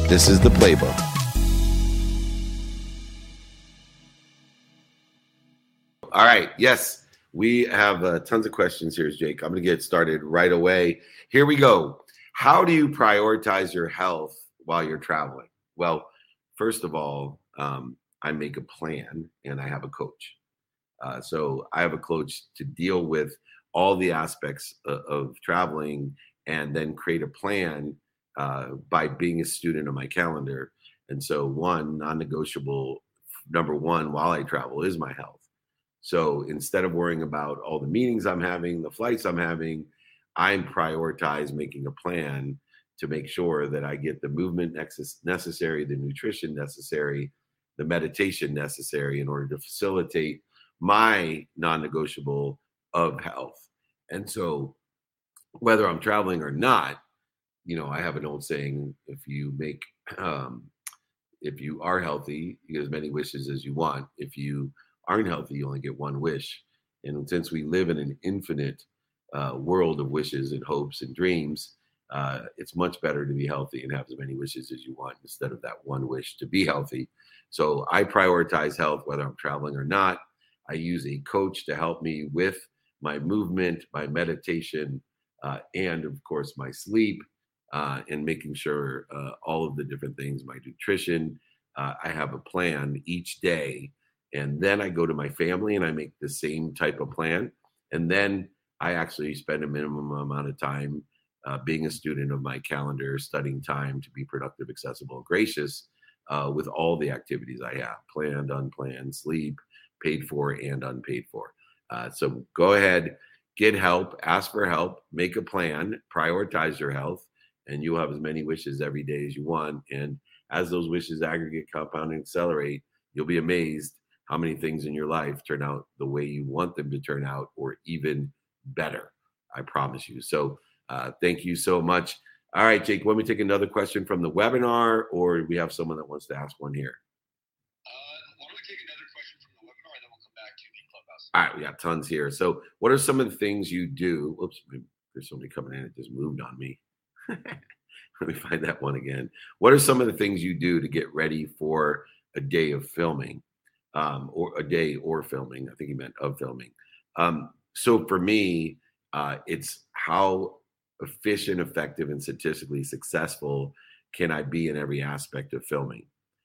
This is The Playbook. All right. Yes, we have tons of questions here, Jake. I'm going to get started right away. Here we go. How do you prioritize your health while you're traveling? Well, first of all, I make a plan and I have a coach. So I have a coach to deal with all the aspects of traveling and then create a plan by being a student of my calendar. And so one non-negotiable, number one, while I travel is my health. So instead of worrying about all the meetings I'm having, the flights I'm having, I prioritize making a plan to make sure that I get the movement necessary, the nutrition necessary, the meditation necessary in order to facilitate my non-negotiable of health. And so whether I'm traveling or not, I have an old saying, if you are healthy, you get as many wishes as you want. If you aren't healthy, you only get one wish. And since we live in an infinite world of wishes and hopes and dreams, it's much better to be healthy and have as many wishes as you want instead of that one wish to be healthy. So I prioritize health whether I'm traveling or not. I use a coach to help me with my movement, my meditation, and of course my sleep, and making sure all of the different things, my nutrition. I have a plan each day. And then I go to my family and I make the same type of plan. And then I actually spend a minimum amount of time being a student of my calendar, studying time to be productive, accessible, and gracious with all the activities I have, planned, unplanned, sleep, paid for, and unpaid for. So go ahead, get help, ask for help, make a plan, prioritize your health, and you'll have as many wishes every day as you want. And as those wishes aggregate, compound, and accelerate, you'll be amazed how many things in your life turn out the way you want them to turn out or even better. I promise you. So thank you so much. All right, Jake, let me take another question from the webinar, or we have someone that wants to ask one here. Why don't we take another question from the webinar and then we'll come back to the Clubhouse. All right, we got tons here. So what are some of the things you do? Oops, there's somebody coming in. It just moved on me. Let me find that one again. What are some of the things you do to get ready for a day of filming? Or a day or filming. I think he meant of filming. So for me, it's how efficient, effective, and statistically successful can I be in every aspect of filming?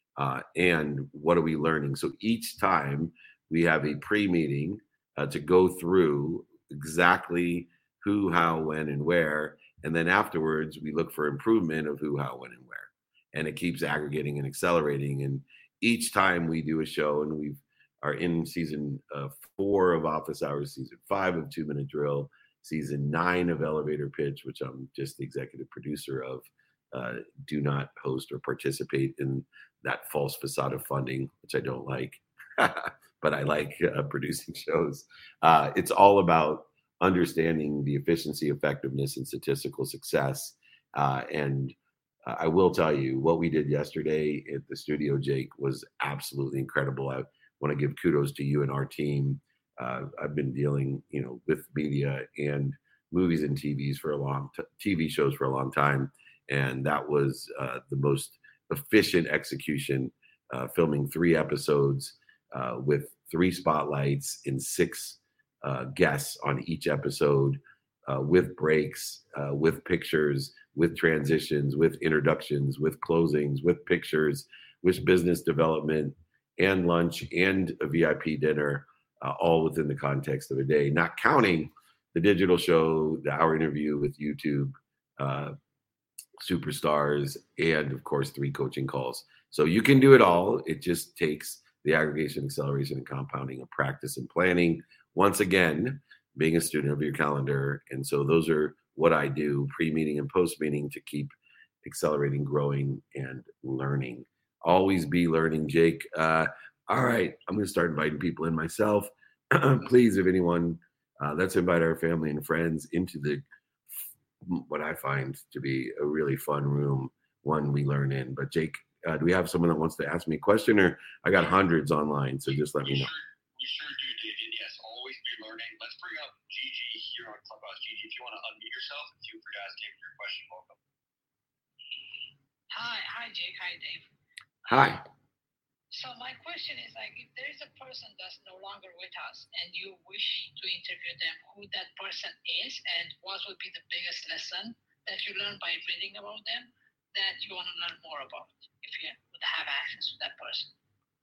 And what are we learning? So each time we have a pre-meeting to go through exactly who, how, when, and where. And then afterwards, we look for improvement of who, how, when, and where. And it keeps aggregating and accelerating. And each time we do a show, and we are in season 4 of Office Hours, season 5 of 2 Minute Drill, season 9 of Elevator Pitch, which I'm just the executive producer of, do not host or participate in that false facade of funding, which I don't like, but I like producing shows. It's all about understanding the efficiency, effectiveness, and statistical success. And I will tell you what we did yesterday at the studio, Jake, was absolutely incredible. I want to give kudos to you and our team. I've been dealing, with media and movies and TV shows for a long time, and that was the most efficient execution. Filming 3 episodes with 3 spotlights and 6 guests on each episode, with breaks, with pictures, with transitions, with introductions, with closings, with pictures, with business development and lunch and a VIP dinner, all within the context of a day, not counting the digital show, our interview with YouTube superstars, and of course 3 coaching calls. So you can do it all. It just takes the aggregation, acceleration, and compounding of practice and planning. Once again, being a student of your calendar. And so those are what I do pre-meeting and post-meeting to keep accelerating, growing, and learning. Always be learning, Jake. All right, I'm going to start inviting people in myself. Please, if anyone, let's invite our family and friends into what I find to be a really fun room, one we learn in. But Jake, do we have someone that wants to ask me a question? Or I got hundreds online, so just let me know. We sure do, David. Yes, always be learning. Let's bring up Gigi here on Clubhouse. Gigi, if you want to unmute yourself and feel free to ask David your question, welcome. Hi, Hi, Jake. Hi, Dave. Hi. So my question is like, if there is a person that's no longer with us and you wish to interview them, who that person is and what would be the biggest lesson that you learned by reading about them that you want to learn more about if you would have access to that person?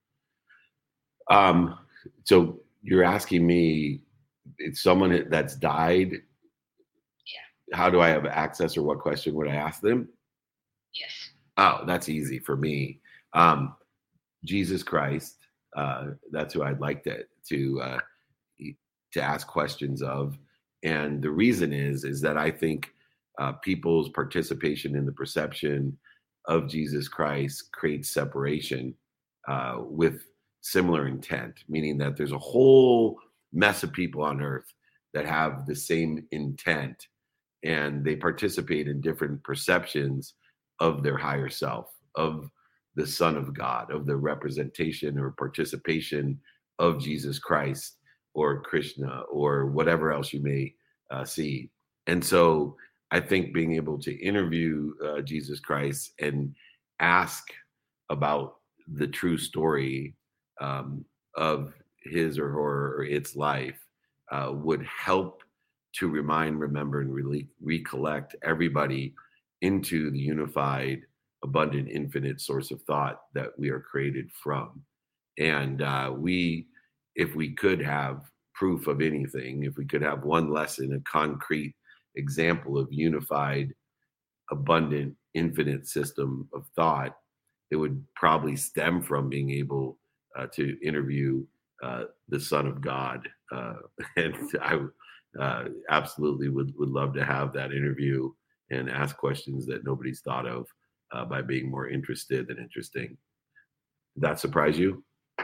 So you're asking me, it's someone that's died. Yeah. How do I have access, or what question would I ask them? Yes. Oh, that's easy for me. Jesus Christ. That's who I'd like to ask questions of, and the reason is that I think people's participation in the perception of Jesus Christ creates separation with similar intent, meaning that there's a whole mess of people on earth that have the same intent, and they participate in different perceptions of their higher self, of the Son of God, of the representation or participation of Jesus Christ or Krishna or whatever else you may see. And so I think being able to interview Jesus Christ and ask about the true story of his or her or its life would help to remind, remember, and recollect everybody into the unified, abundant, infinite source of thought that we are created from. And if we could have proof of anything, if we could have one lesson, a concrete example of unified, abundant, infinite system of thought, it would probably stem from being able to interview the Son of God. And I absolutely would love to have that interview and ask questions that nobody's thought of by being more interested than interesting. Did that surprise you?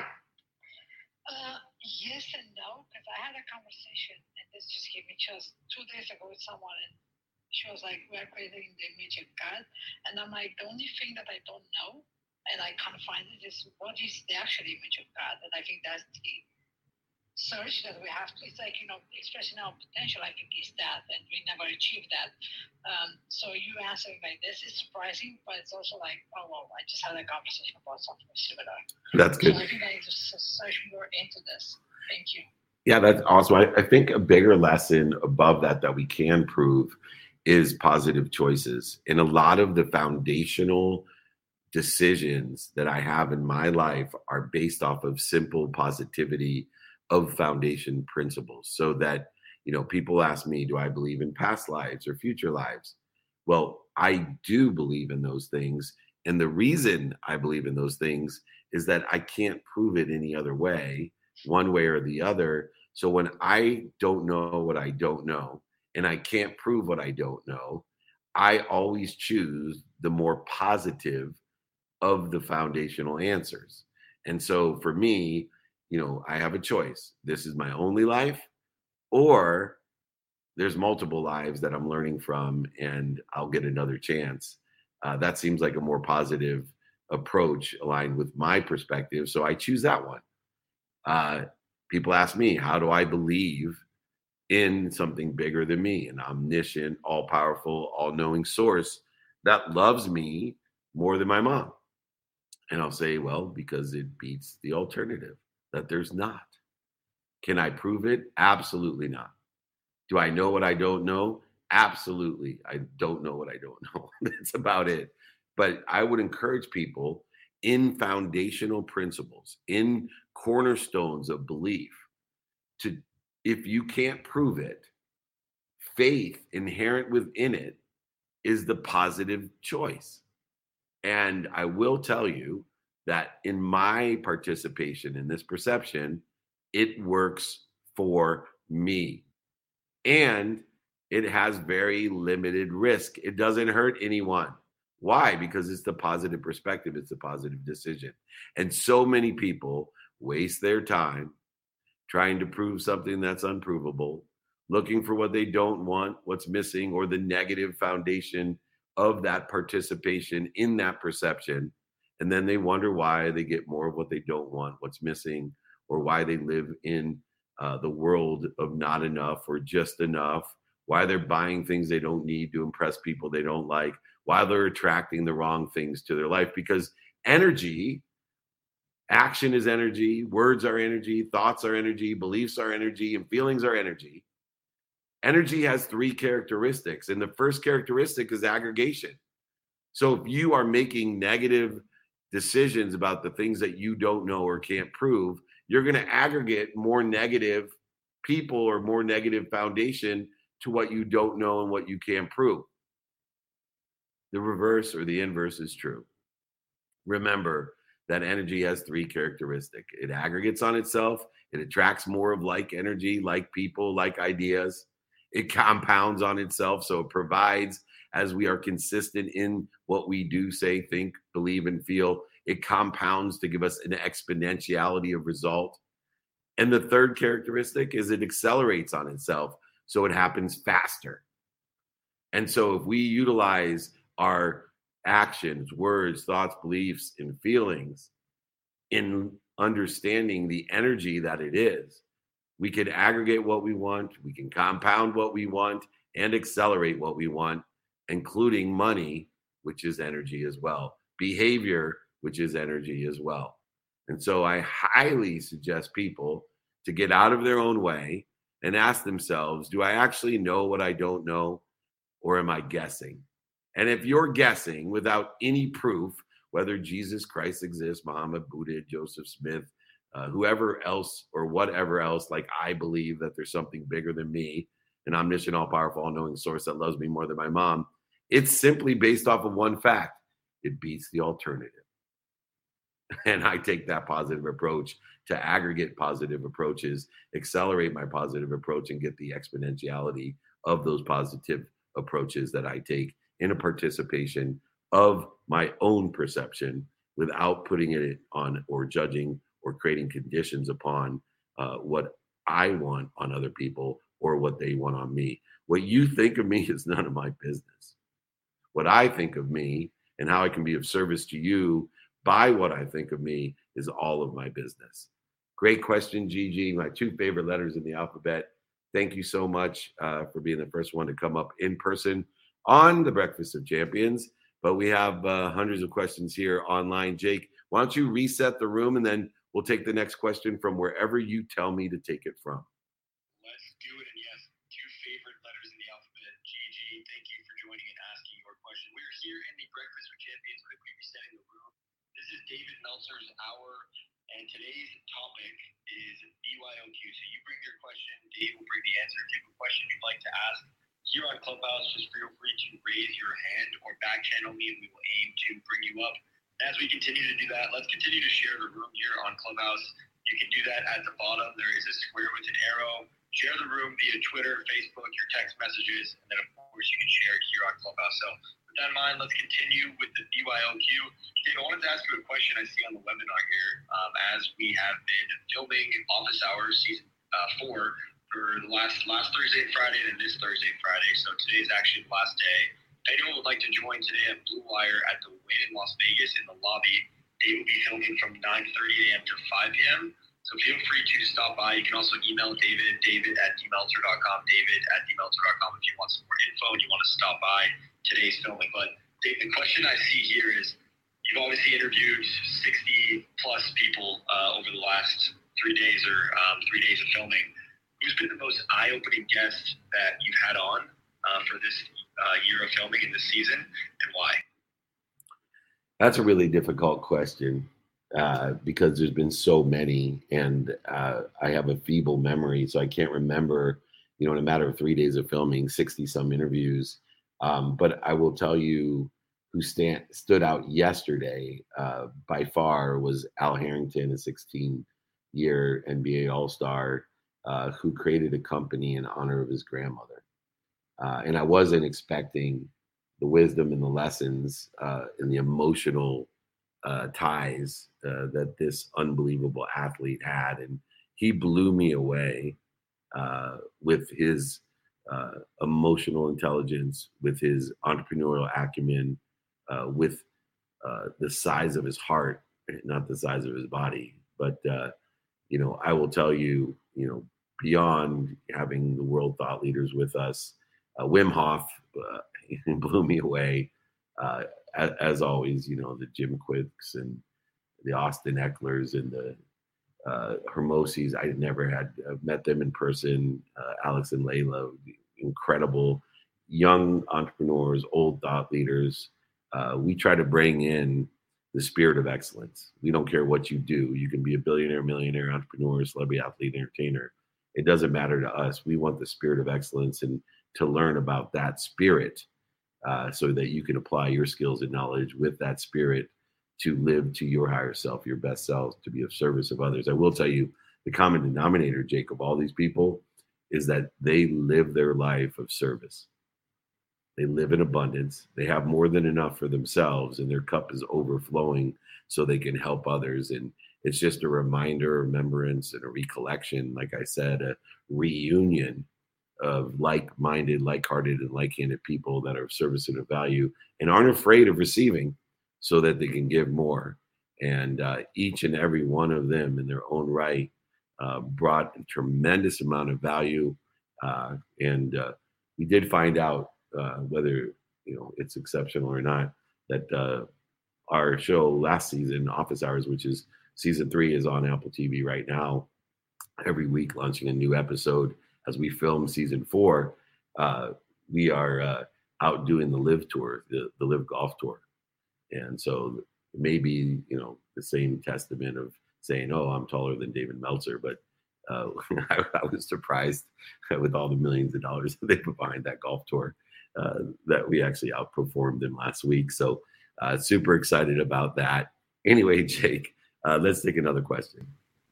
Yes and no, because I had a conversation, and this just gave me chills 2 days ago with someone, and she was like, "We're creating the image of God," and I'm like, the only thing that I don't know, and I can't find it, is what is the actual image of God, and I think that's the search that we have to. It's like, expressing our potential, I think, is that, and we never achieve that. So you answering like this is surprising, but it's also like, oh well, I just had a conversation about something similar. That's good. So I think I need to search more into this. Thank you. Yeah, that's awesome. I think a bigger lesson above that we can prove is positive choices. And a lot of the foundational decisions that I have in my life are based off of simple positivity of foundation principles. So that, people ask me, do I believe in past lives or future lives? Well, I do believe in those things. And the reason I believe in those things is that I can't prove it any other way, one way or the other. So when I don't know what I don't know, and I can't prove what I don't know, I always choose the more positive of the foundational answers. And so for me, I have a choice. This is my only life, or there's multiple lives that I'm learning from, and I'll get another chance. That seems like a more positive approach aligned with my perspective. So I choose that one. People ask me, how do I believe in something bigger than me, an omniscient, all powerful, all knowing source that loves me more than my mom? And I'll say, well, because it beats the alternative, that there's not. Can I prove it? Absolutely not. Do I know what I don't know? Absolutely. I don't know what I don't know. That's about it. But I would encourage people in foundational principles, in cornerstones of belief, to, if you can't prove it, faith inherent within it is the positive choice. And I will tell you that in my participation in this perception, it works for me. And it has very limited risk. It doesn't hurt anyone. Why? Because it's the positive perspective, it's a positive decision. And so many people waste their time trying to prove something that's unprovable, looking for what they don't want, what's missing, or the negative foundation of that participation in that perception. And then they wonder why they get more of what they don't want, what's missing, or why they live in the world of not enough or just enough, why they're buying things they don't need to impress people they don't like, while they're attracting the wrong things to their life. Because energy, action is energy, words are energy, thoughts are energy, beliefs are energy, and feelings are energy. Energy has three characteristics, and the first characteristic is aggregation. So if you are making negative decisions about the things that you don't know or can't prove, you're going to aggregate more negative people or more negative foundation to what you don't know and what you can't prove. The reverse or the inverse is true. Remember that energy has three characteristics. It aggregates on itself. It attracts more of like energy, like people, like ideas. It compounds on itself. So it provides, as we are consistent in what we do, say, think, believe, and feel, it compounds to give us an exponentiality of result. And the third characteristic is it accelerates on itself. So it happens faster. And so if we utilize our actions, words, thoughts, beliefs, and feelings in understanding the energy that it is, we can aggregate what we want, we can compound what we want, and accelerate what we want, including money, which is energy as well, behavior, which is energy as well. And so I highly suggest people to get out of their own way and ask themselves, do I actually know what I don't know, or am I guessing? And if you're guessing without any proof, whether Jesus Christ exists, Muhammad, Buddha, Joseph Smith, whoever else or whatever else, like I believe that there's something bigger than me, an omniscient, all-powerful, all-knowing source that loves me more than my mom, it's simply based off of one fact. It beats the alternative. And I take that positive approach to aggregate positive approaches, accelerate my positive approach, and get the exponentiality of those positive approaches that I take in a participation of my own perception without putting it on or judging or creating conditions upon what I want on other people or what they want on me. What you think of me is none of my business. What I think of me and how I can be of service to you by what I think of me is all of my business. Great question, Gigi. My two favorite letters in the alphabet. Thank you so much for being the first one to come up in person on the Breakfast of Champions. But we have hundreds of questions here online. Jake, why don't you reset the room, and then we'll take the next question from wherever you tell me to take it from. Let's do it. And yes, two favorite letters in the alphabet. Gigi, thank you for joining and asking your question. We're here in the Breakfast with Champions, quickly resetting the room. This is David Meltzer's hour, and today's topic is BYOQ. So you bring your question, Dave will bring the answer. If you have a question you'd like to ask here on Clubhouse, just feel free to raise your hand or back channel me, and we will aim to bring you up. As we continue to do that, let's continue to share the room here on Clubhouse. You can do that at the bottom. There is a square with an arrow. Share the room via Twitter, Facebook, your text messages, and then, of course, you can share it here on Clubhouse. So with that in mind, let's continue with the BYOQ. Dave, I wanted to ask you a question I see on the webinar here. As we have been filming Office Hours Season 4 for the last Thursday and Friday, and this Thursday and Friday. So today is actually the last day. If anyone would like to join today at Blue Wire at the Wynn in Las Vegas in the lobby, Dave will be filming from 9:30 a.m. to 5 p.m. So feel free to stop by. You can also email David@dmeltzer.com, David@dmeltzer.com if you want some more info and you want to stop by today's filming. But Dave, the question I see here is, you've obviously interviewed 60 plus people over the last 3 days or 3 days of filming. Who's been the most eye-opening guest that you've had on for this year of filming in this season, and why? That's a really difficult question because there's been so many, and I have a feeble memory, so I can't remember, in a matter of 3 days of filming, 60 some interviews. But I will tell you who stood out yesterday by far was Al Harrington, a 16-year NBA All-Star who created a company in honor of his grandmother. And I wasn't expecting the wisdom and the lessons and the emotional ties that this unbelievable athlete had. And he blew me away with his emotional intelligence, with his entrepreneurial acumen, with the size of his heart, not the size of his body. But, I will tell you, beyond having the world thought leaders with us, Wim Hof blew me away. as always, the Jim Quicks and the Austin Ecklers and the Hermosis. I never had met them in person. Alex and Layla, incredible young entrepreneurs, old thought leaders. We try to bring in the spirit of excellence. We don't care what you do. You can be a billionaire, millionaire, entrepreneur, celebrity, athlete, entertainer. It doesn't matter to us. We want the spirit of excellence and to learn about that spirit so that you can apply your skills and knowledge with that spirit to live to your higher self, your best self, to be of service of others. I will tell you, the common denominator, Jake, of all these people is that they live their life of service. They live in abundance. They have more than enough for themselves, and their cup is overflowing so they can help others. And it's just a reminder, remembrance, and a recollection, like I said, a reunion of like-minded, like-hearted, and like-handed people that are of service and of value and aren't afraid of receiving so that they can give more. And each and every one of them in their own right brought a tremendous amount of value. And we did find out whether it's exceptional or not, that our show last season, Office Hours, which is season 3, is on Apple TV right now, every week launching a new episode. As we film season 4, we are out doing the Live Tour, the Live Golf Tour. And so maybe, the same testament of saying, oh, I'm taller than David Meltzer, but I was surprised with all the millions of dollars that they put behind that golf tour that we actually outperformed them last week. So super excited about that. Anyway, Jake, let's take another question.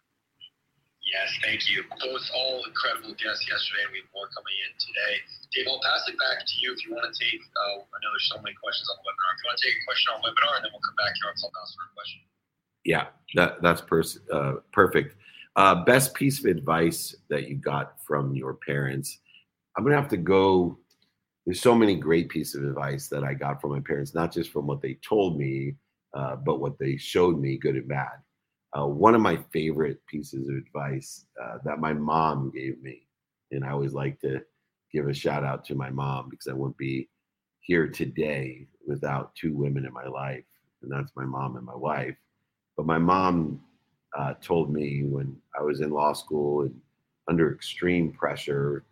Yes, thank you. Both all incredible guests yesterday, and we have more coming in today. Dave, I'll pass it back to you if you want to take, I know there's so many questions on the webinar. If you want to take a question on the webinar, and then we'll come back here on Clubhouse for a question. Yeah, that's perfect. Best piece of advice that you got from your parents? I'm going to have to go. There's so many great pieces of advice that I got from my parents, not just from what they told me, but what they showed me, good and bad. One of my favorite pieces of advice that my mom gave me, and I always like to give a shout out to my mom because I wouldn't be here today without 2 women in my life, and that's my mom and my wife. But my mom told me when I was in law school and under extreme pressure,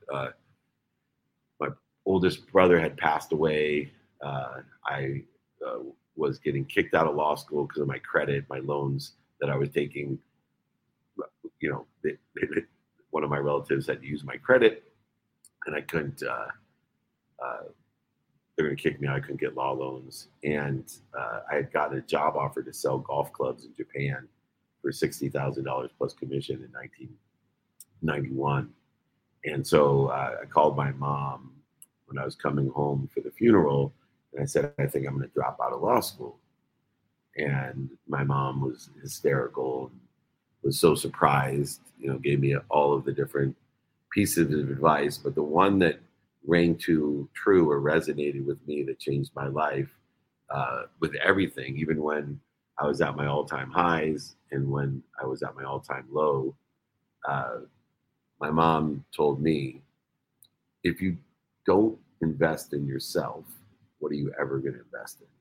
my oldest brother had passed away. I was getting kicked out of law school because of my credit, my loans that I was taking. One of my relatives had to use my credit, and I couldn't. They're going to kick me out. I couldn't get law loans, and I had gotten a job offer to sell golf clubs in Japan for $60,000 plus commission in 1991. And so I called my mom when I was coming home for the funeral, and I said, I think I'm going to drop out of law school. And my mom was hysterical and was so surprised, gave me all of the different pieces of advice. But the one that rang true or resonated with me that changed my life with everything, even when I was at my all-time highs and when I was at my all-time low, my mom told me, if you don't invest in yourself, what are you ever going to invest in?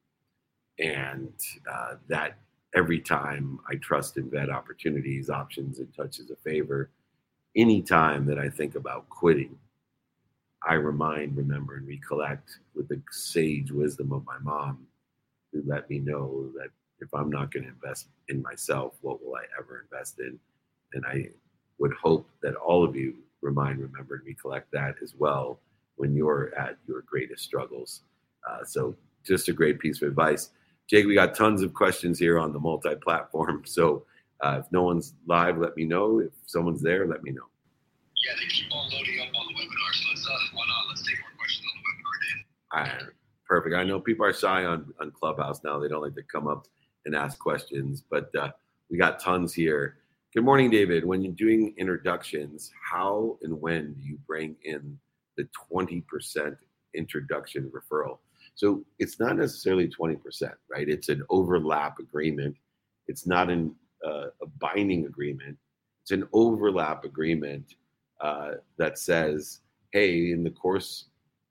And that every time I trust and vet opportunities, options, and touches a favor, anytime that I think about quitting, I remember, and recollect with the sage wisdom of my mom, who let me know that if I'm not going to invest in myself, what will I ever invest in? And I would hope that all of you remember, and recollect that as well when you're at your greatest struggles. So just a great piece of advice. Jake, we got tons of questions here on the multi-platform. So if no one's live, let me know. If someone's there, let me know. Yeah, they keep on loading up on the webinar. So why not? Let's take more questions on the webinar, Dave. Perfect. I know people are shy on Clubhouse now. They don't like to come up and ask questions, but we got tons here. Good morning, David. When you're doing introductions, how and when do you bring in the 20% introduction referral? So it's not necessarily 20%, right? It's an overlap agreement. It's not a binding agreement. It's an overlap agreement that says, hey, in the course of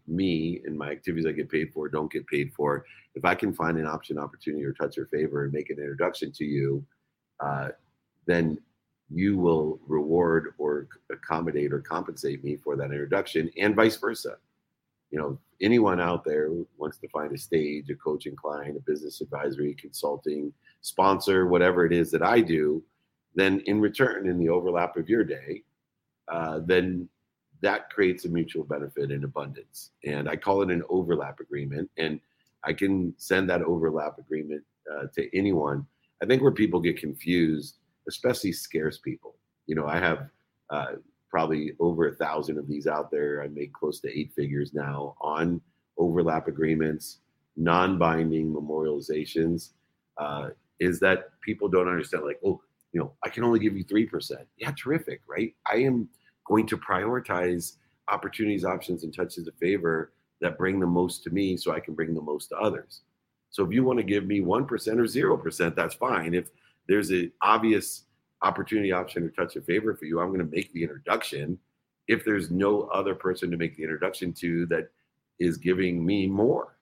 me and my activities I get paid for, don't get paid for, if I can find an opportunity, or touch or favor and make an introduction to you, uh, then you will reward or accommodate or compensate me for that introduction, and vice versa. Anyone out there who wants to find a stage, a coaching client, a business advisory, consulting, sponsor, whatever it is that I do, then in return, in the overlap of your day, then that creates a mutual benefit and abundance. And I call it an overlap agreement. And I can send that overlap agreement to anyone. I think where people get confused, especially scarce people, I have probably over 1,000 of these out there. I make close to 8 figures now on overlap agreements, non-binding memorializations. Is that people don't understand, like, oh, I can only give you 3%. Yeah, terrific, right? I am going to prioritize opportunities, options, and touches of favor that bring the most to me so I can bring the most to others. So if you want to give me 1% or 0%, that's fine. If there's an obvious opportunity, option, or touch of favor for you, I'm going to make the introduction. If there's no other person to make the introduction to that is giving me more.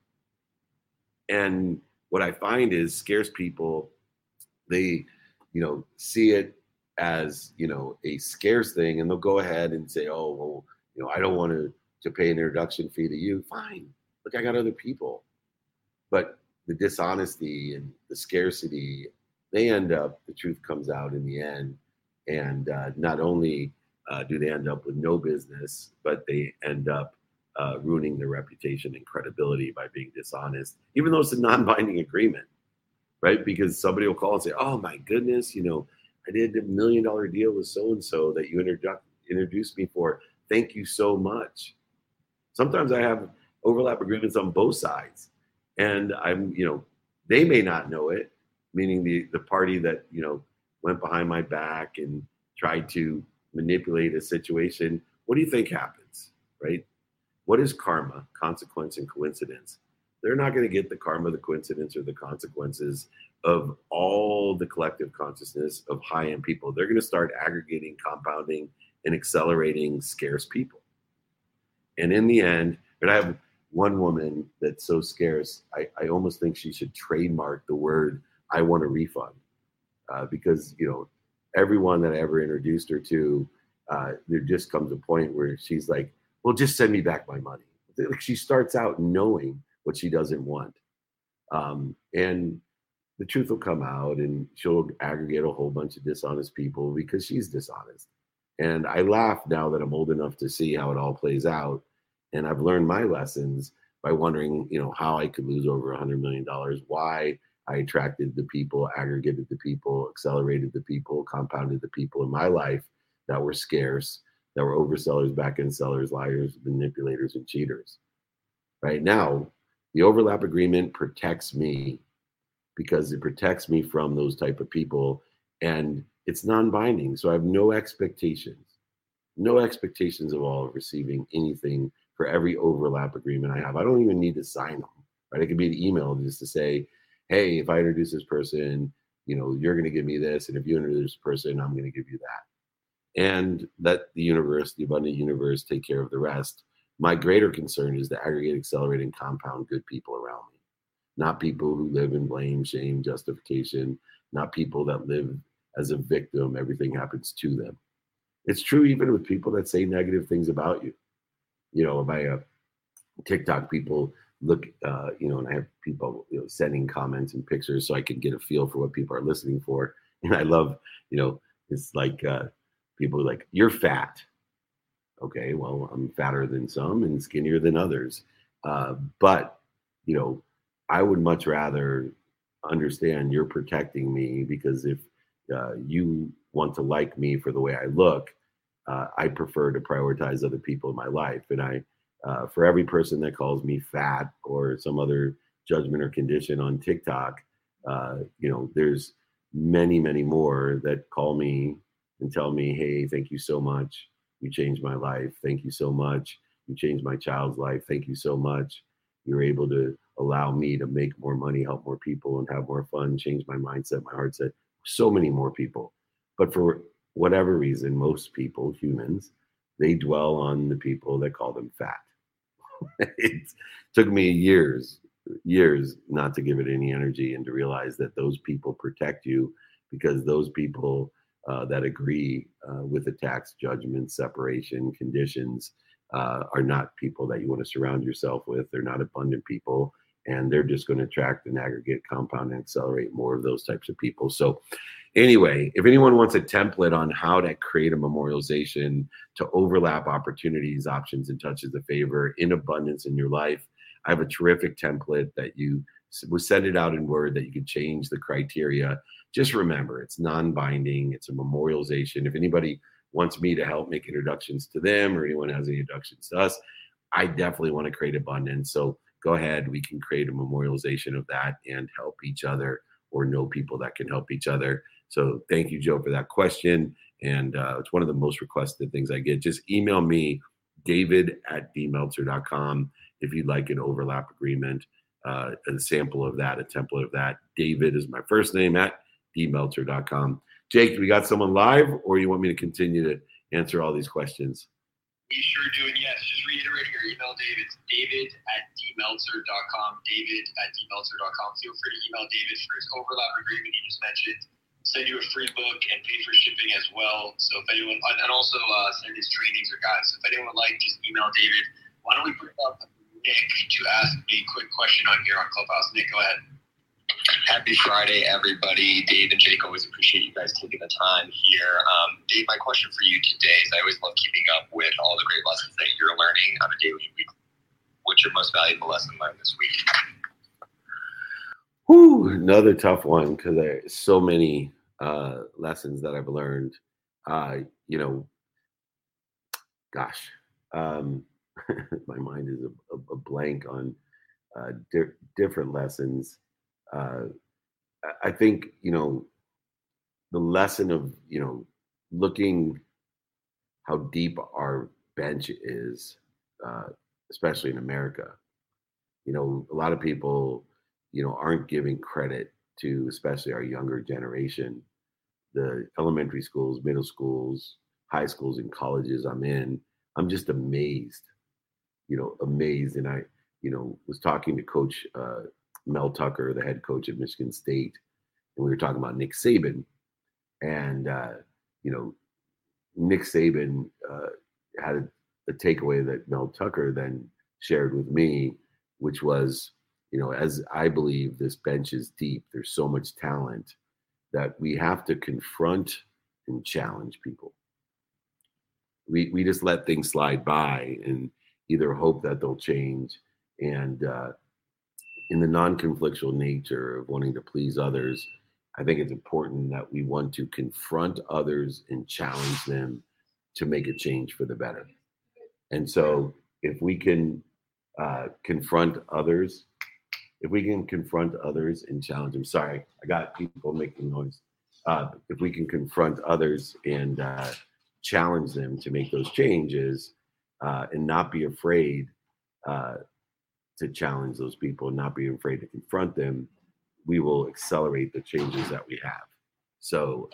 And what I find is scarce people, they, see it as, a scarce thing, and they'll go ahead and say, oh, well, I don't want to pay an introduction fee to you. Fine. Look, I got other people. But the dishonesty and the scarcity, they end up, the truth comes out in the end. And not only do they end up with no business, but they end up ruining their reputation and credibility by being dishonest, even though it's a non-binding agreement, right? Because somebody will call and say, oh my goodness, I did $1 million deal with so-and-so that you introduced me for. Thank you so much. Sometimes I have overlap agreements on both sides, and I'm, they may not know it, meaning the party that, went behind my back and tried to manipulate a situation. What do you think happens, right? What is karma, consequence, and coincidence? They're not going to get the karma, the coincidence, or the consequences of all the collective consciousness of high-end people. They're going to start aggregating, compounding, and accelerating scarce people. And in the end, but I have one woman that's so scarce, I almost think she should trademark the word, I want a refund. Because, everyone that I ever introduced her to, there just comes a point where she's like, well, just send me back my money. Like, she starts out knowing what she doesn't want. And the truth will come out, and she'll aggregate a whole bunch of dishonest people because she's dishonest. And I laugh now that I'm old enough to see how it all plays out. And I've learned my lessons by wondering, how I could lose over $100 million, why I attracted the people, aggregated the people, accelerated the people, compounded the people in my life that were scarce, that were oversellers, back-end sellers, liars, manipulators, and cheaters. Right now, the overlap agreement protects me because it protects me from those type of people, and it's non-binding. So I have no expectations of all of receiving anything for every overlap agreement I have. I don't even need to sign them, right? It could be an email just to say, hey, if I introduce this person, you're going to give me this. And if you introduce this person, I'm going to give you that. And let the universe, the abundant universe, take care of the rest. My greater concern is to aggregate, accelerate, and compound good people around me. Not people who live in blame, shame, justification, not people that live as a victim. Everything happens to them. It's true even with people that say negative things about you. My TikTok people look, and I have people, sending comments and pictures so I can get a feel for what people are listening for. And I love, it's like people are like, you're fat. Okay, well, I'm fatter than some and skinnier than others. But, I would much rather understand you're protecting me, because if you want to like me for the way I look, I prefer to prioritize other people in my life. And for every person that calls me fat or some other judgment or condition on TikTok, there's many, many more that call me and tell me, hey, thank you so much. You changed my life. Thank you so much. You changed my child's life. Thank you so much. You're able to allow me to make more money, help more people, and have more fun, change my mindset, my heart set. So many more people. But for whatever reason, most people, humans, they dwell on the people that call them fat. It took me years not to give it any energy and to realize that those people protect you because those people that agree with the tax judgment, separation, conditions are not people that you want to surround yourself with. They're not abundant people. And they're just going to attract and aggregate, compound, and accelerate more of those types of people. So, anyway, if anyone wants a template on how to create a memorialization to overlap opportunities, options, and touches of favor in abundance in your life, I have a terrific template that we send it out in Word that you can change the criteria. Just remember, it's non-binding. It's a memorialization. If anybody wants me to help make introductions to them or anyone has any introductions to us, I definitely want to create abundance. So go ahead. We can create a memorialization of that and help each other or know people that can help each other. So thank you, Joe, for that question. And it's one of the most requested things I get. Just email me, david@dmeltzer.com, if you'd like an overlap agreement, a sample of that, a template of that. David is my first name at dmeltzer.com. Jake, we got someone live, or you want me to continue to answer all these questions? We sure do. And yes, just reiterating your email, David. It's david@dmeltzer.com. David@dmeltzer.com. Feel free to email David for his overlap agreement he just mentioned. Send you a free book and pay for shipping as well. So if anyone, and also send his trainings or guides. So if anyone would like, just email David. Why don't we bring up Nick to ask me a quick question on here on Clubhouse. Nick, go ahead. Happy Friday, everybody. Dave and Jake, always appreciate you guys taking the time here. Dave, my question for you today is I always love keeping up with all the great lessons that you're learning on a daily and weekly. What's your most valuable lesson learned this week? Whew, another tough one because there's so many lessons that I've learned. My mind is a blank on different lessons. I think, the lesson of, looking how deep our bench is, especially in America. A lot of people, aren't giving credit to, especially our younger generation, the elementary schools, middle schools, high schools, and colleges I'm just amazed, amazed. And I, was talking to Coach Mel Tucker, the head coach at Michigan State, and we were talking about Nick Saban. And, Nick Saban had a takeaway that Mel Tucker then shared with me, which was, as I believe this bench is deep, there's so much talent that we have to confront and challenge people. We just let things slide by and either hope that they'll change. And in the non-conflictual nature of wanting to please others, I think it's important that we want to confront others and challenge them to make a change for the better. And so if we can confront others and challenge them, sorry, I got people making noise. If we can confront others and challenge them to make those changes and not be afraid to challenge those people, not be afraid to confront them, we will accelerate the changes that we have. So,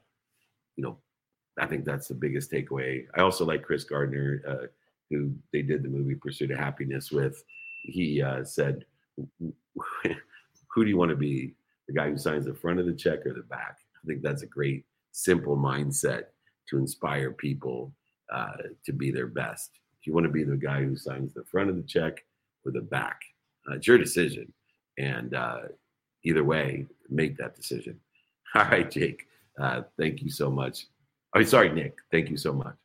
I think that's the biggest takeaway. I also like Chris Gardner, who they did the movie Pursuit of Happiness with. He said, who do you want to be? The guy who signs the front of the check or the back? I think that's a great, simple mindset to inspire people to be their best. If you want to be the guy who signs the front of the check or the back, it's your decision. And either way, make that decision. All right, Jake, thank you so much. Nick, thank you so much.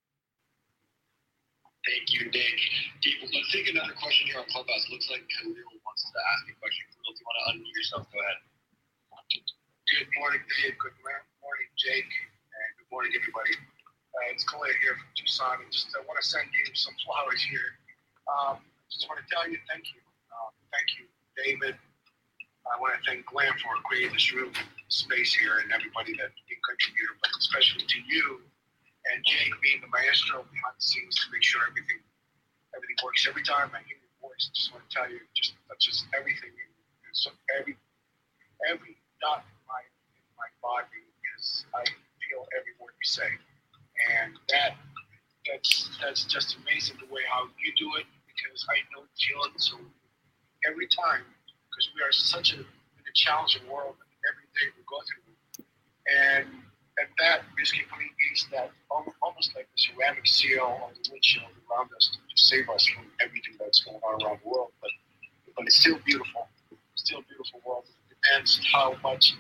Thank you, Nick. Let's take another question here on Clubhouse. Looks like Khalil wants to ask a question. Khalil, if you want to unmute yourself, go ahead. Good morning, Dave. Good morning, Jake. And good morning, everybody. It's Khalil here from Tucson. I just want to send you some flowers here. Just want to tell you thank you. Thank you, David. I want to thank Glenn for creating this room space here and everybody that can contribute, but especially to you and Jake being the maestro behind the scenes to make sure everything works. Every time I hear your voice, I just want to tell you, just touches everything. And so every dot in my body is, I feel every word you say, and that's just amazing the way how you do it, because I know the feeling. So every time, because we are in a challenging world, and every day we go through, and that basically creates that almost like the ceramic seal on the windshield around us to save us from everything that's going on around the world. But it's still beautiful. It's still a beautiful world. It depends how much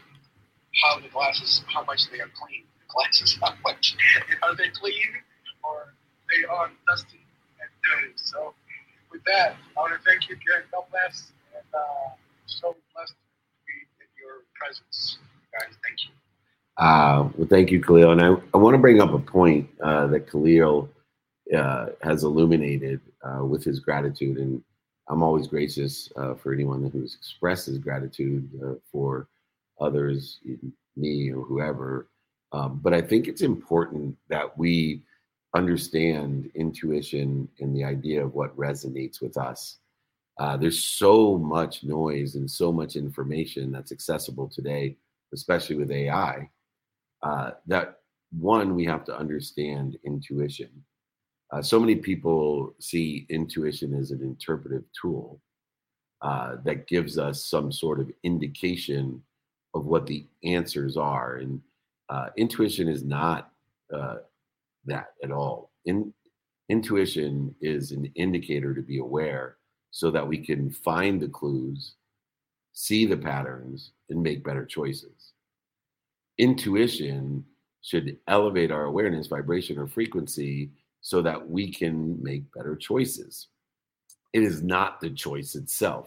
they are clean. The glasses, how much are they clean or they are dusty and dirty. So with that, I want to thank you again. God bless, and so blessed to be in your presence, guys. Thank you. Well, thank you, Khalil. And I want to bring up a point that Khalil has illuminated with his gratitude. And I'm always gracious for anyone who's expressed his gratitude for others, me or whoever. But I think it's important that we understand intuition and the idea of what resonates with us. There's so much noise and so much information that's accessible today, especially with AI, that one, we have to understand intuition. So many people see intuition as an interpretive tool that gives us some sort of indication of what the answers are. And intuition is not that at all. Intuition is an indicator to be aware so that we can find the clues, see the patterns, and make better choices. Intuition should elevate our awareness, vibration, or frequency so that we can make better choices. It is not the choice itself.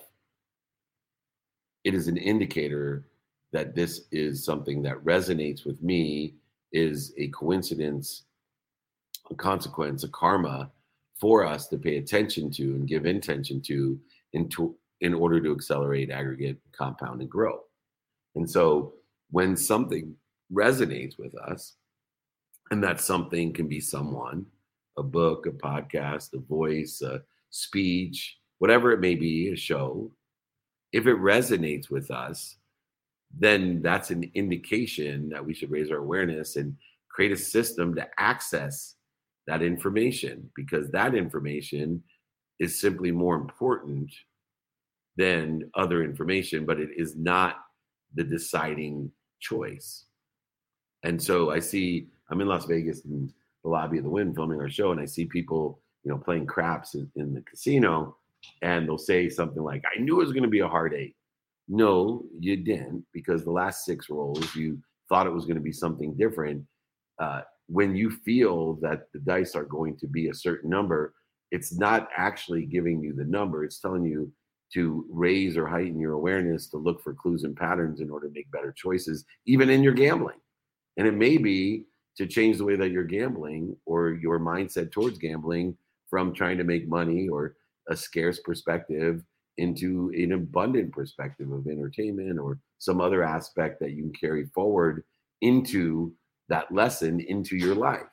It is an indicator that this is something that resonates with me, is a coincidence, a consequence, a karma for us to pay attention to and give intention to in order to accelerate, aggregate, compound, and grow. And so when something resonates with us, and that something can be someone, a book, a podcast, a voice, a speech, whatever it may be, a show, if it resonates with us, then that's an indication that we should raise our awareness and create a system to access that information, because that information is simply more important than other information, but it is not the deciding choice. And so I'm in Las Vegas in the lobby of the Wynn filming our show, and I see people, playing craps in the casino, and they'll say something like, I knew it was going to be a hard 8. No, you didn't, because the last 6 rolls, you thought it was going to be something different. When you feel that the dice are going to be a certain number, it's not actually giving you the number. It's telling you to raise or heighten your awareness to look for clues and patterns in order to make better choices, even in your gambling. And it may be to change the way that you're gambling or your mindset towards gambling from trying to make money or a scarce perspective into an abundant perspective of entertainment or some other aspect that you can carry forward into that lesson into your life.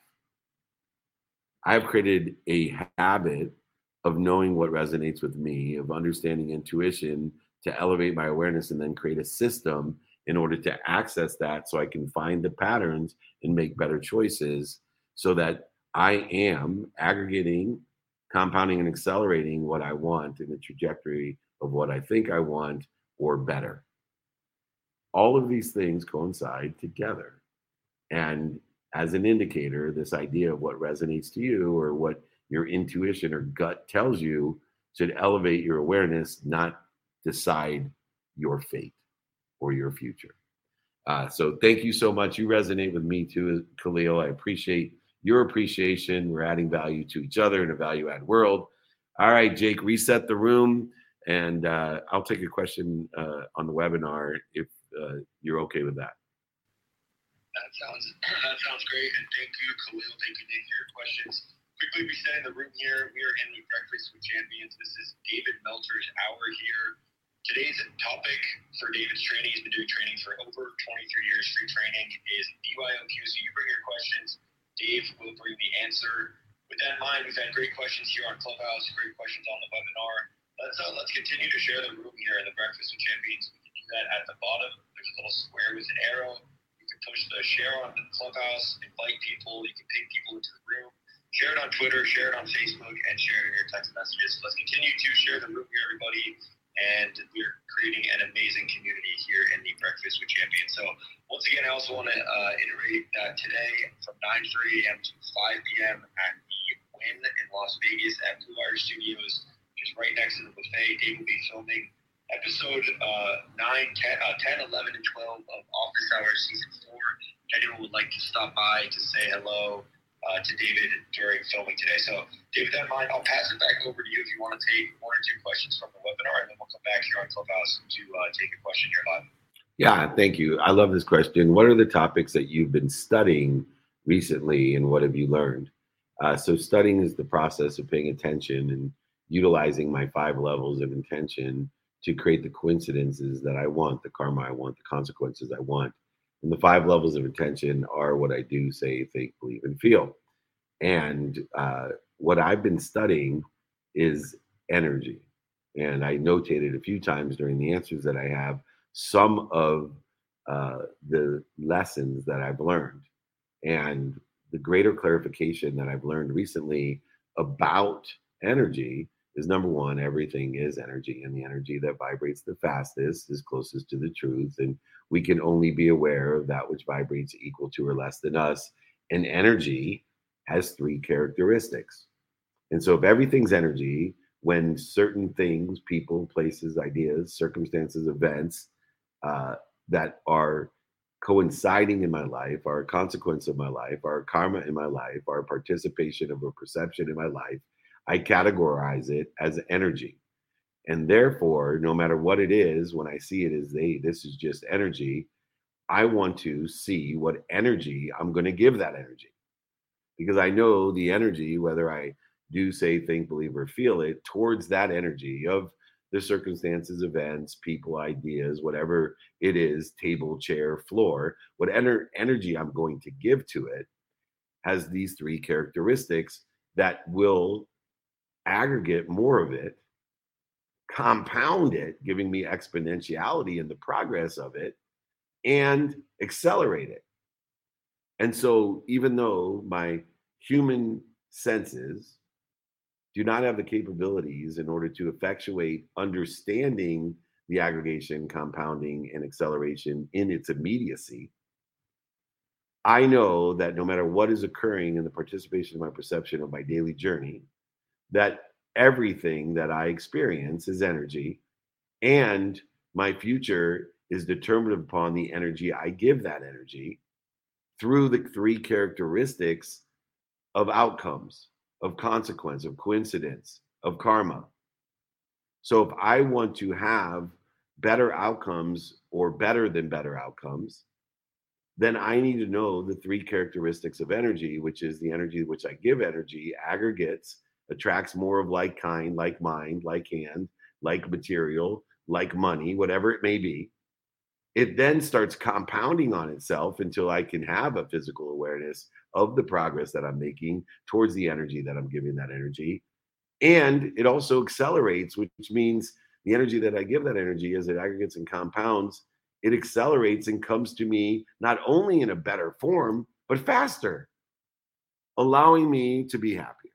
I've created a habit of knowing what resonates with me, of understanding intuition to elevate my awareness and then create a system in order to access that so I can find the patterns and make better choices so that I am aggregating, compounding, and accelerating what I want in the trajectory of what I think I want or better. All of these things coincide together. And as an indicator, this idea of what resonates to you or what your intuition or gut tells you should elevate your awareness, not decide your fate or your future. So thank you so much. You resonate with me too, Khalil. I appreciate your appreciation. We're adding value to each other in a value-add world. All right, Jake, reset the room, and I'll take a question on the webinar if you're okay with that. That sounds great, and thank you, Khalil. Thank you, Nick, for your questions. Quickly resetting the room here. We are in the Breakfast with Champions. This is David Meltzer's hour here. Today's topic for David's training, he's been doing training for over 23 years, free training, is BYOQ. So you bring your questions, Dave will bring the answer. With that in mind, we've had great questions here on Clubhouse, great questions on the webinar. Let's continue to share the room here in the Breakfast with Champions. We can do that at the bottom. There's a little square with an arrow. You can push the share on the Clubhouse, invite people. You can ping people into the room. Share it on Twitter, share it on Facebook, and share it in your text messages. Let's continue to share the room here, everybody. And we're creating an amazing community here in the Breakfast with Champions. So once again, I also want to iterate that today from 9:30 a.m. to 5 p.m. at the Wynn in Las Vegas at Blue Wire Studios, which is right next to the buffet. Dave will be filming episode 9, 10, 11, and 12 of Office Hours Season 4. If anyone would like to stop by to say hello to David during filming today. So, David, that in mind, I'll pass it back over to you if you want to take 1 or 2 questions from the webinar, and then we'll come back here on Clubhouse to take a question here live. Yeah, thank you. I love this question. What are the topics that you've been studying recently, and what have you learned? So studying is the process of paying attention and utilizing my 5 levels of intention to create the coincidences that I want, the karma I want, the consequences I want. And the 5 levels of intention are what I do, say, think, believe, and feel. And what I've been studying is energy. And I notated a few times during the answers that I have some of the lessons that I've learned. And the greater clarification that I've learned recently about energy is, number one, everything is energy, and the energy that vibrates the fastest is closest to the truth. And we can only be aware of that which vibrates equal to or less than us. And energy has 3 characteristics. And so if everything's energy, when certain things, people, places, ideas, circumstances, events that are coinciding in my life, are a consequence of my life, are a karma in my life, are a participation of a perception in my life, I categorize it as energy. And therefore, no matter what it is, when I see it as, hey, this is just energy, I want to see what energy I'm going to give that energy. Because I know the energy, whether I do, say, think, believe, or feel it, towards that energy of the circumstances, events, people, ideas, whatever it is, table, chair, floor, whatever energy I'm going to give to it has these 3 characteristics that will aggregate more of it, compound it, giving me exponentiality in the progress of it, and accelerate it. And so even though my human senses do not have the capabilities in order to effectuate understanding the aggregation, compounding, and acceleration in its immediacy, I know that no matter what is occurring in the participation of my perception of my daily journey, that everything that I experience is energy, and my future is determined upon the energy I give that energy through the 3 characteristics of outcomes, of consequence, of coincidence, of karma. So if I want to have better outcomes or better than better outcomes, then I need to know the 3 characteristics of energy, which is the energy which I give energy, aggregates, attracts more of like kind, like mind, like hand, like material, like money, whatever it may be. It then starts compounding on itself until I can have a physical awareness of the progress that I'm making towards the energy that I'm giving that energy. And it also accelerates, which means the energy that I give that energy, as it aggregates and compounds, it accelerates and comes to me not only in a better form, but faster, allowing me to be happier.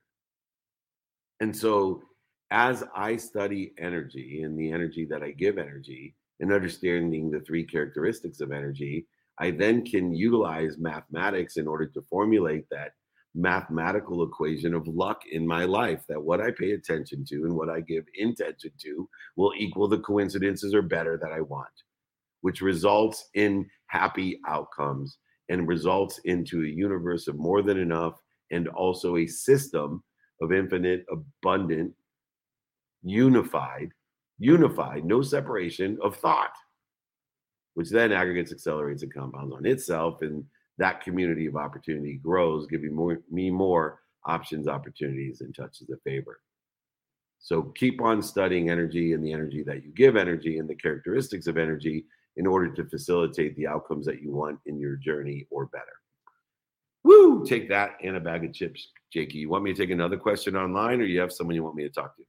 And so as I study energy and the energy that I give energy and understanding the 3 characteristics of energy, I then can utilize mathematics in order to formulate that mathematical equation of luck in my life, that what I pay attention to and what I give intention to will equal the coincidences or better that I want, which results in happy outcomes and results into a universe of more than enough, and also a system of infinite, abundant, unified, no separation of thought, which then aggregates, accelerates, and compounds on itself. And that community of opportunity grows, giving me more options, opportunities, and touches the favor. So keep on studying energy and the energy that you give energy and the characteristics of energy in order to facilitate the outcomes that you want in your journey or better. Woo! Take that and a bag of chips, Jakey. You want me to take another question online, or you have someone you want me to talk to?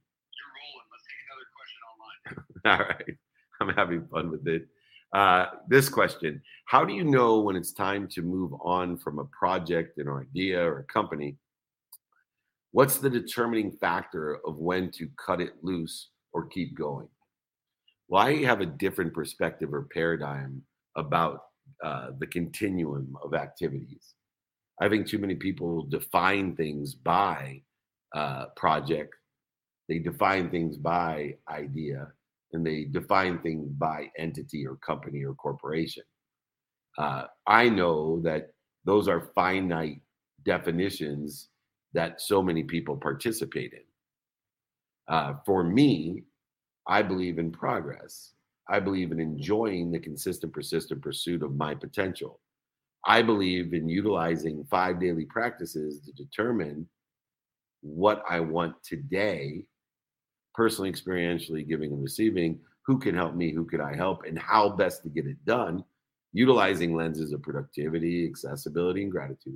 You're rolling. Let's take another question online. All right. I'm having fun with it. This question: how do you know when it's time to move on from a project, an idea, or a company What's the determining factor of when to cut it loose or keep going? Well, I have a different perspective or paradigm about the continuum of activities. I think too many people define things by project, they define things by idea, and they define things by entity or company or corporation. I know that those are finite definitions that so many people participate in. For me, I believe in progress. I believe in enjoying the consistent, persistent pursuit of my potential. I believe in utilizing 5 daily practices to determine what I want today, personally, experientially, giving and receiving, who can help me, who can I help, and how best to get it done, utilizing lenses of productivity, accessibility, and gratitude.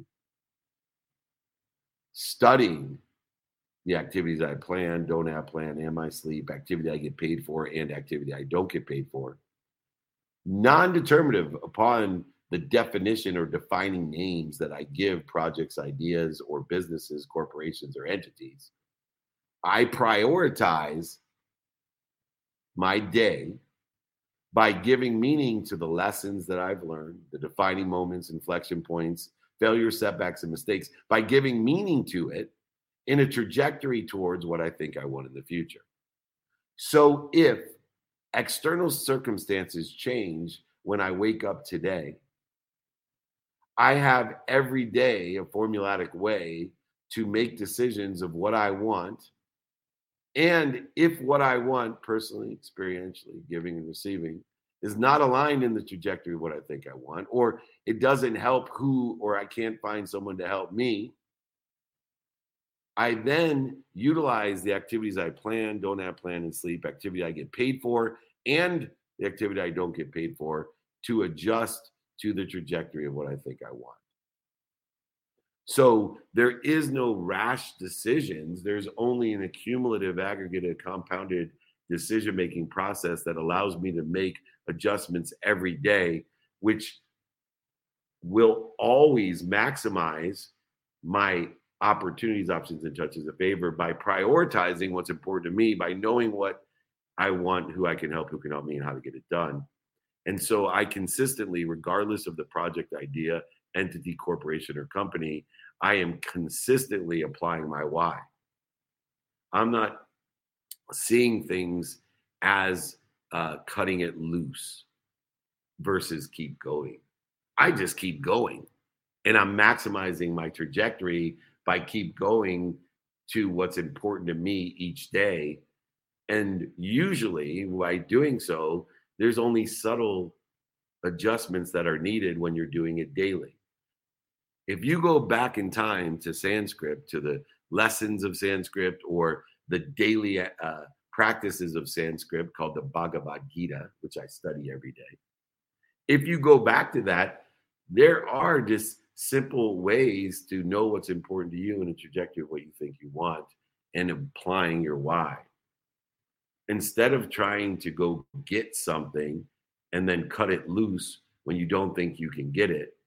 Studying the activities I plan, don't have planned, and my sleep, activity I get paid for, and activity I don't get paid for. Non-determinative upon the definition or defining names that I give projects, ideas, or businesses, corporations, or entities. I prioritize my day by giving meaning to the lessons that I've learned, the defining moments, inflection points, failures, setbacks, and mistakes, by giving meaning to it in a trajectory towards what I think I want in the future. So if external circumstances change when I wake up today, I have every day a formulatic way to make decisions of what I want. And if what I want personally, experientially, giving and receiving is not aligned in the trajectory of what I think I want, or it doesn't help who, or I can't find someone to help me, I then utilize the activities I plan, don't have planned, and sleep, activity I get paid for, and the activity I don't get paid for to adjust to the trajectory of what I think I want. So there is no rash decisions. There's only an accumulative, aggregated, compounded decision-making process that allows me to make adjustments every day, which will always maximize my opportunities, options, and touches of favor by prioritizing what's important to me, by knowing what I want, who I can help, who can help me, and how to get it done. And so I consistently, regardless of the project, idea, entity, corporation, or company, I am consistently applying my why. I'm not seeing things as cutting it loose versus keep going. I just keep going, and I'm maximizing my trajectory by keep going to what's important to me each day. And usually by doing so, there's only subtle adjustments that are needed when you're doing it daily. If you go back in time to Sanskrit, to the lessons of Sanskrit or the daily practices of Sanskrit called the Bhagavad Gita, which I study every day. If you go back to that, there are just simple ways to know what's important to you and the trajectory of what you think you want and applying your why. Instead of trying to go get something and then cut it loose when you don't think you can get it,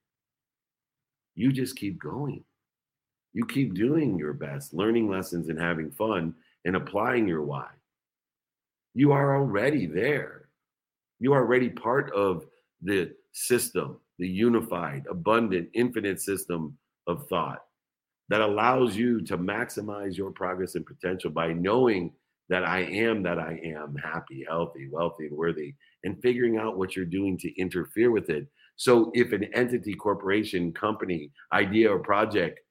you just keep going. You keep doing your best, learning lessons and having fun and applying your why. You are already there. You are already part of the system, the unified, abundant, infinite system of thought that allows you to maximize your progress and potential by knowing that I am happy, healthy, wealthy, and worthy, and figuring out what you're doing to interfere with it. So if an entity, corporation, company, idea, or project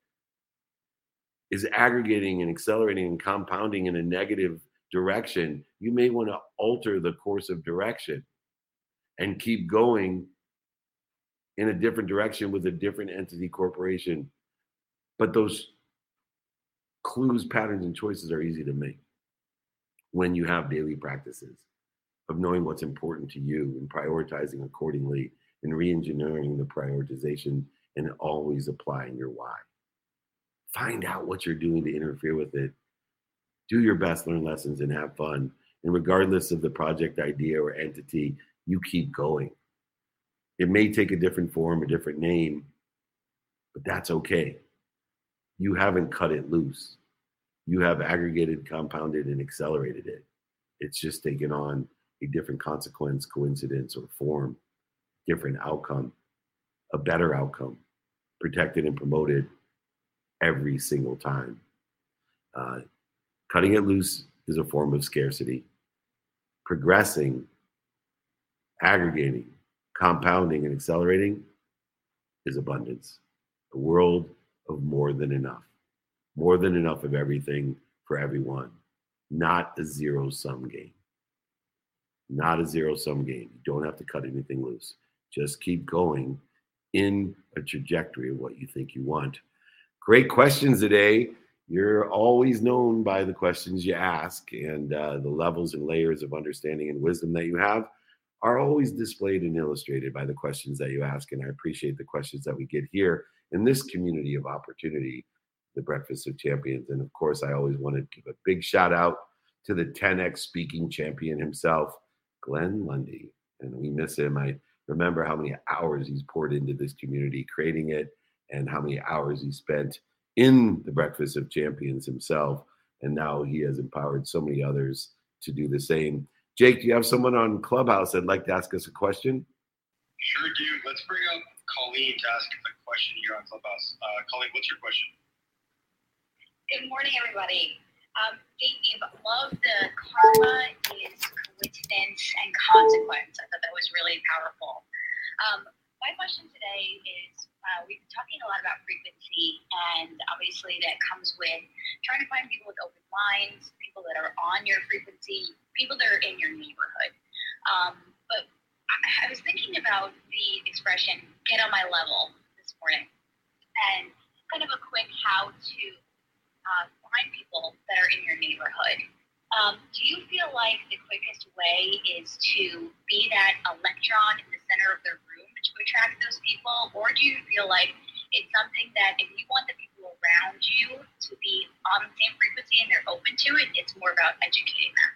is aggregating and accelerating and compounding in a negative direction, you may want to alter the course of direction and keep going in a different direction with a different entity, corporation. But those clues, patterns, and choices are easy to make when you have daily practices of knowing what's important to you and prioritizing accordingly and re-engineering the prioritization and always applying your why. Find out what you're doing to interfere with it. Do your best, learn lessons, and have fun. And regardless of the project, idea, or entity, you keep going. It may take a different form, a different name, but that's okay. You haven't cut it loose. you have aggregated, compounded, and accelerated it. It's just taken on a different consequence, coincidence, or form, different outcome, a better outcome, protected and promoted every single time. Cutting it loose is a form of scarcity. Progressing, aggregating, compounding, and accelerating is abundance. A world of more than enough of everything for everyone, not a zero-sum game. Not a zero-sum game. You don't have to cut anything loose. Just keep going in a trajectory of what you think you want. Great questions today. You're always known by the questions you ask, and the levels and layers of understanding and wisdom that you have are always displayed and illustrated by the questions that you ask. And I appreciate the questions that we get here in this community of opportunity, the Breakfast of Champions. And of course, I always want to give a big shout out to the 10X speaking champion himself, Glenn Lundy. And we miss him. I remember how many hours he's poured into this community, creating it, and how many hours he spent in the Breakfast of Champions himself. And now he has empowered so many others to do the same. Jake, do you have someone on Clubhouse that'd like to ask us a question? Sure do. Let's bring up Colleen to ask a question here on Clubhouse. Colleen, what's your question? Good morning, everybody. Dave, love the karma is coincidence and consequence. I thought that was really powerful. My question today is, we've been talking a lot about frequency, and obviously that comes with trying to find people with open minds, people that are on your frequency, people that are in your neighborhood. But I was thinking about the expression, get on my level this morning, and kind of a quick how to find people that are in your neighborhood. Do you feel like the quickest way is to be that electron in the center of the room to attract those people? Or do you feel like it's something that if you want the people around you to be on the same frequency and they're open to it, it's more about educating them?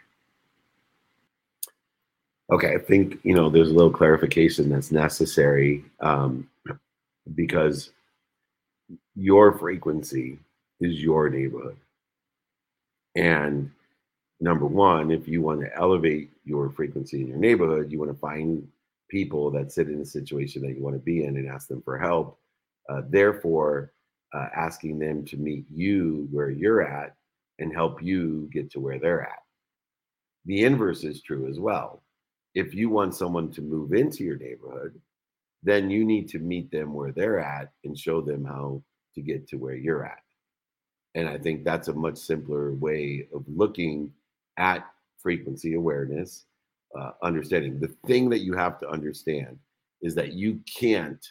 Okay, I think, there's a little clarification that's necessary because your frequency is your neighborhood. And number one, if you want to elevate your frequency in your neighborhood, you want to find people that sit in a situation that you want to be in and ask them for help. Therefore, asking them to meet you where you're at and help you get to where they're at. The inverse is true as well. If you want someone to move into your neighborhood, then you need to meet them where they're at and show them how to get to where you're at. And I think that's a much simpler way of looking at frequency awareness, understanding. The thing that you have to understand is that you can't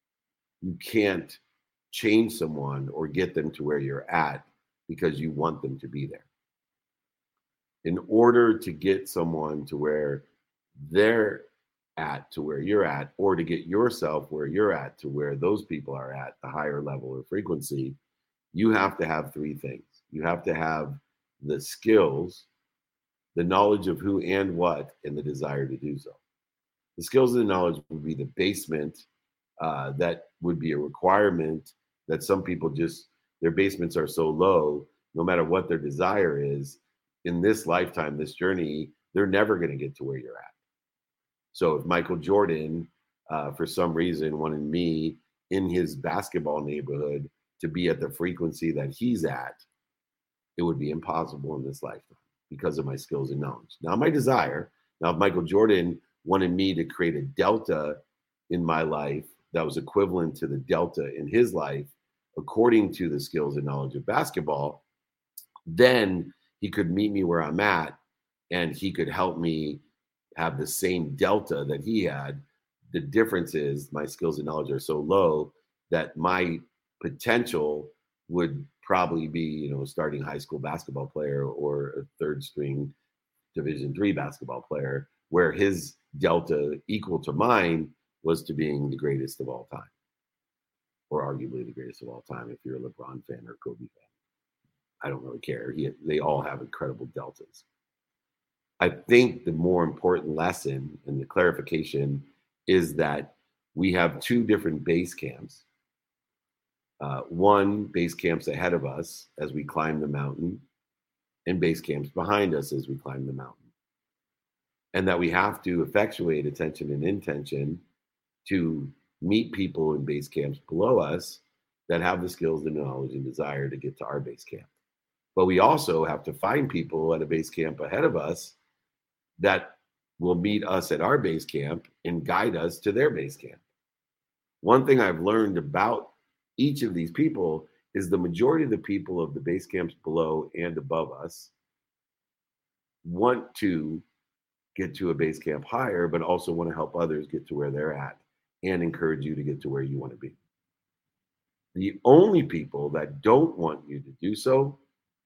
change someone or get them to where you're at because you want them to be there. In order to get someone to where they're at to where you're at, or to get yourself where you're at to where those people are at, the higher level or frequency, you have to have three things. You have to have the skills, the knowledge of who and what, and the desire to do so. The skills and the knowledge would be the basement. That would be a requirement that some people their basements are so low, no matter what their desire is, in this lifetime, this journey, they're never going to get to where you're at. So if Michael Jordan, for some reason, wanted me in his basketball neighborhood to be at the frequency that he's at, it would be impossible in this lifetime because of my skills and knowledge. Now, my desire, if Michael Jordan wanted me to create a delta in my life that was equivalent to the delta in his life, according to the skills and knowledge of basketball, then he could meet me where I'm at and he could help me have the same delta that he had. The difference is my skills and knowledge are so low that my potential would probably be, a starting high school basketball player or a third string Division III basketball player, where his delta equal to mine was to being the greatest of all time, or arguably the greatest of all time if you're a LeBron fan or Kobe fan. I don't really care. They all have incredible deltas. I think the more important lesson and the clarification is that we have two different base camps. One base camp's ahead of us as we climb the mountain, and base camps behind us as we climb the mountain. And that we have to effectuate attention and intention to meet people in base camps below us that have the skills, the knowledge, and desire to get to our base camp. But we also have to find people at a base camp ahead of us that will meet us at our base camp and guide us to their base camp. One thing I've learned about each of these people is the majority of the people of the base camps below and above us want to get to a base camp higher, but also want to help others get to where they're at and encourage you to get to where you want to be. The only people that don't want you to do so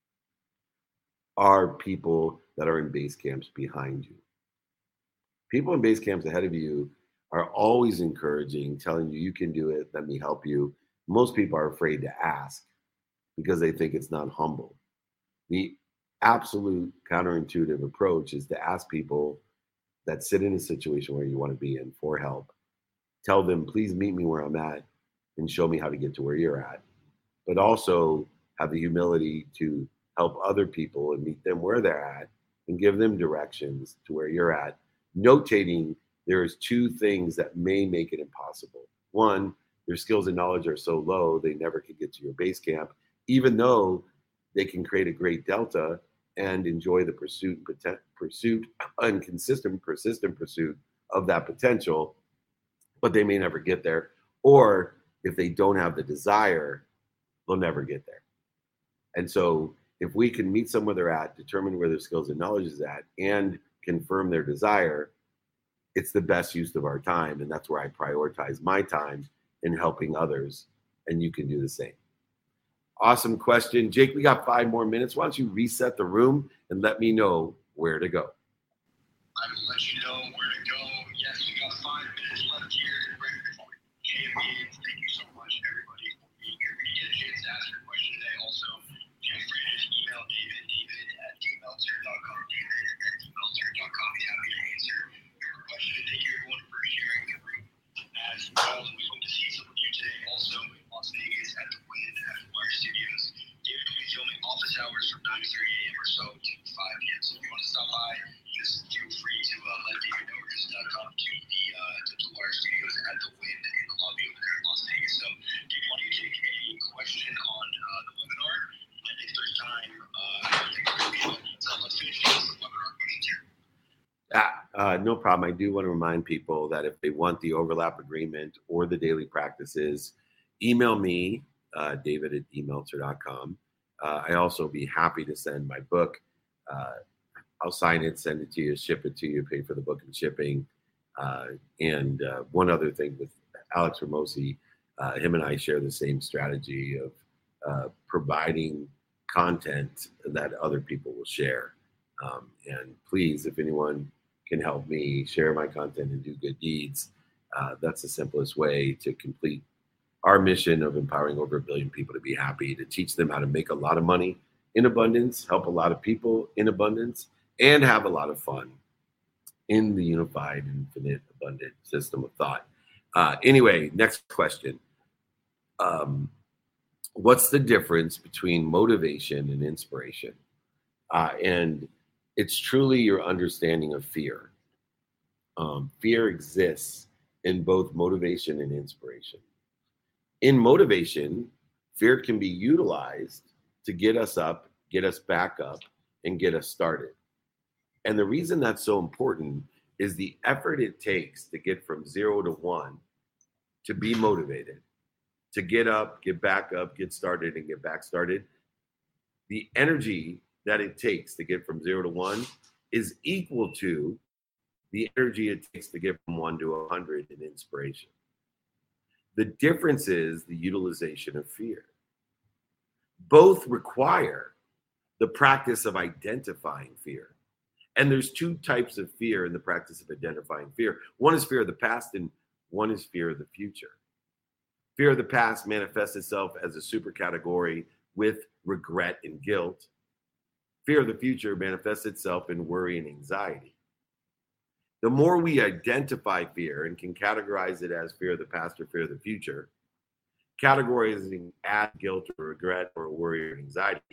are people that are in base camps behind you. People in base camps ahead of you are always encouraging, telling you, you can do it, let me help you. Most people are afraid to ask because they think it's not humble. The absolute counterintuitive approach is to ask people that sit in a situation where you want to be in for help. Tell them, please meet me where I'm at and show me how to get to where you're at. But also have the humility to help other people and meet them where they're at and give them directions to where you're at. Notating there's two things that may make it impossible. One, their skills and knowledge are so low, they never could get to your base camp, even though they can create a great delta and enjoy the pursuit and persistent pursuit of that potential, but they may never get there. Or if they don't have the desire, they'll never get there. And so if we can meet them where they're at, determine where their skills and knowledge is at, and confirm their desire, it's the best use of our time. And that's where I prioritize my time in helping others. And you can do the same. Awesome question. Jake, we got 5 more minutes. Why don't you reset the room and let me know where to go? I will let you know where to go. Yes, we got 5 minutes left here. Champions, thank you so much, everybody, for being here. If you get a chance to ask your question today, also, feel free to just email David@dmeltzer.com. David@dmeltzer.com. He's happy to answer your question. And thank you, everyone, for sharing the room as well. And we hope to see some of you today also in Las Vegas at the Wynn at Wire Studios. David will be filming office hours from 9 to 3 a.m. or so to 5 p.m. So if you want to stop by, just feel free to let David know or just come to the Wire Studios at the Wynn in the lobby over there in Las Vegas. So if you want to take a question on the webinar, and if there's time, so let's finish the webinar questions here. No problem. I do want to remind people that if they want the overlap agreement or the daily practices, email me, david@dmeltzer.com. I also be happy to send my book. I'll sign it, send it to you, ship it to you, pay for the book and shipping. And one other thing with Alex Ramosi, him and I share the same strategy of providing content that other people will share. And please, if anyone can help me share my content and do good deeds, that's the simplest way to complete our mission of empowering over 1 billion people to be happy, to teach them how to make a lot of money in abundance, help a lot of people in abundance, and have a lot of fun in the unified, infinite, abundant system of thought. Anyway, next question. What's the difference between motivation and inspiration? And it's truly your understanding of fear. Fear exists in both motivation and inspiration. In motivation, fear can be utilized to get us up, get us back up, and get us started. And the reason that's so important is the effort it takes to get from 0 to 1 to be motivated, to get up, get back up, get started, and get back started. The energy that it takes to get from 0 to 1 is equal to the energy it takes to get from 1 to 100 in inspiration. The difference is the utilization of fear. Both require the practice of identifying fear. And there's 2 types of fear in the practice of identifying fear. One is fear of the past, and one is fear of the future. Fear of the past manifests itself as a super category with regret and guilt. Fear of the future manifests itself in worry and anxiety. The more we identify fear and can categorize it as fear of the past or fear of the future, categorizing as guilt or regret or worry or anxiety,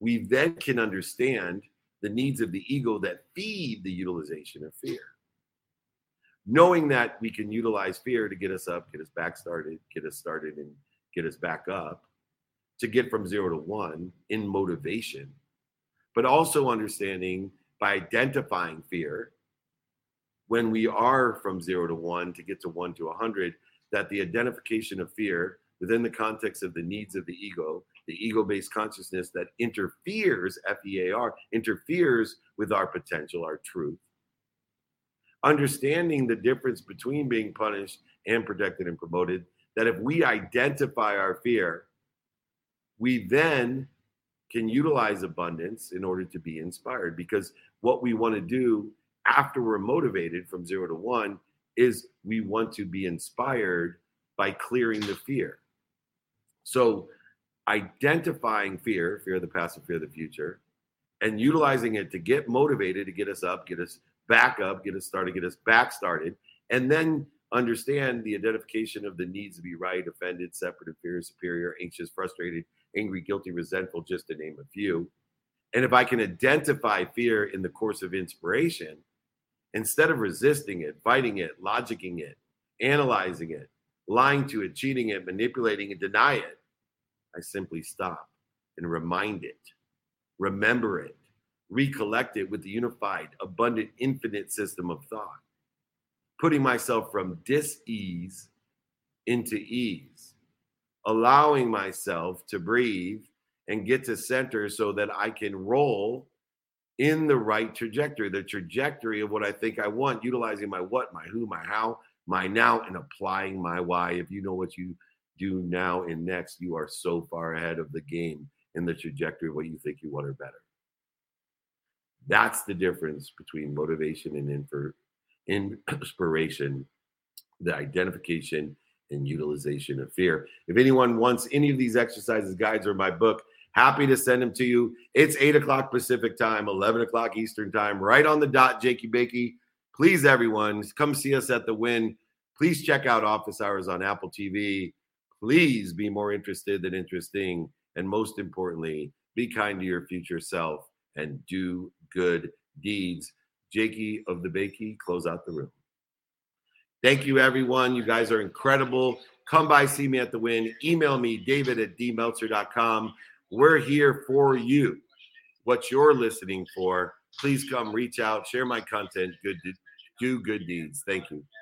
we then can understand the needs of the ego that feed the utilization of fear. Knowing that we can utilize fear to get us up, get us back started, get us started and get us back up, to get from 0 to 1 in motivation, but also understanding by identifying fear when we are from 0 to 1 to get to 1 to 100, that the identification of fear within the context of the needs of the ego-based consciousness that interferes, F-E-A-R, interferes with our potential, our truth. Understanding the difference between being punished and protected and promoted, that if we identify our fear, we then can utilize abundance in order to be inspired. Because what we want to do after we're motivated from 0 to 1 is we want to be inspired by clearing the fear. So identifying fear of the past and fear of the future, and utilizing it to get motivated, to get us up, get us back up, get us started, get us back started, and then understand the identification of the needs to be right, offended, separate, inferior, superior, anxious, frustrated, angry, guilty, resentful, just to name a few. And if I can identify fear in the course of inspiration, instead of resisting it, fighting it, logicking it, analyzing it, lying to it, cheating it, manipulating it, deny it, I simply stop and remind it, remember it, recollect it with the unified, abundant, infinite system of thought, putting myself from dis-ease into ease, allowing myself to breathe and get to center so that I can roll in the right trajectory, the trajectory of what I think I want, utilizing my what, my who, my how, my now, and applying my why. If you know what you do now and next, you are so far ahead of the game in the trajectory of what you think you want or better. That's the difference between motivation and inspiration, the identification and utilization of fear. If anyone wants any of these exercises, guides, or my book, happy to send them to you. It's 8 o'clock Pacific time, 11 o'clock Eastern time, right on the dot, Jakey Bakey. Please, everyone, come see us at the Win. Please check out Office Hours on Apple TV. Please be more interested than interesting. And most importantly, be kind to your future self and do good deeds. Jakey of the Bakey, close out the room. Thank you, everyone. You guys are incredible. Come by, see me at the Win. Email me, david@dmeltzer.com. We're here for you. What you're listening for, please come reach out, share my content, do good deeds. Thank you.